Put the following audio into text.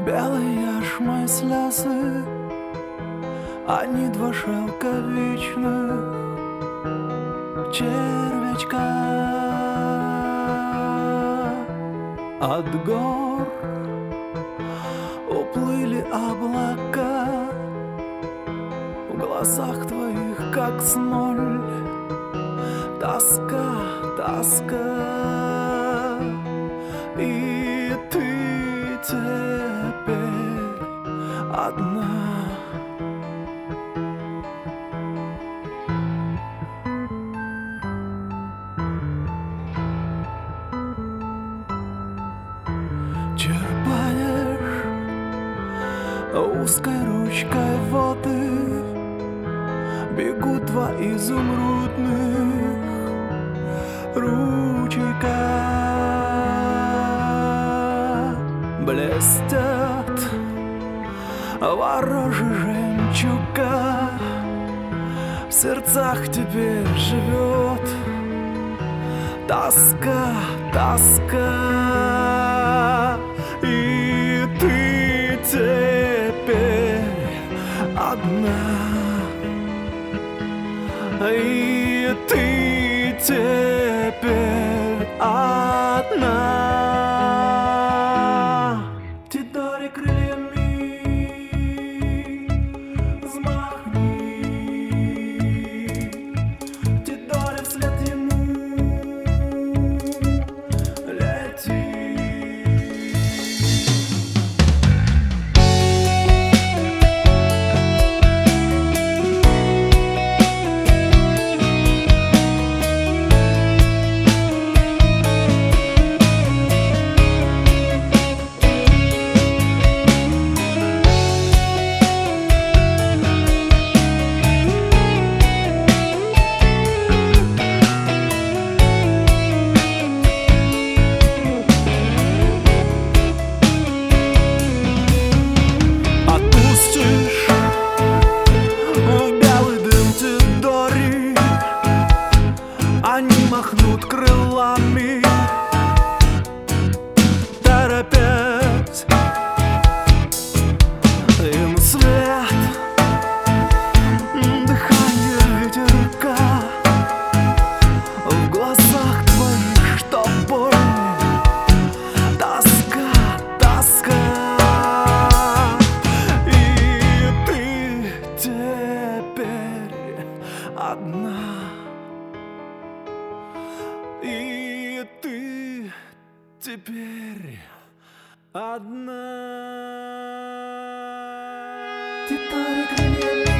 Белые яшмы слезы, они два шелковичных червячка. От гор уплыли облака, в глазах твоих, как смоль, тоска, тоска. И ты теперь одна. Черпаешь узкой ручкой воды, бегут два изумрудных ручейка. Блестят ворожи жемчуга, в сердцах теперь живет тоска, тоска. И ты теперь одна. И ты теперь одна. Тидори крыльями взмахни, Тидори вслед ему лети. Они махнут крылами, торопясь, им след дыхание ветерка, в глазах твоих, что боль, тоска, тоска. И ты теперь одна. И ты теперь одна. Тидори крыльями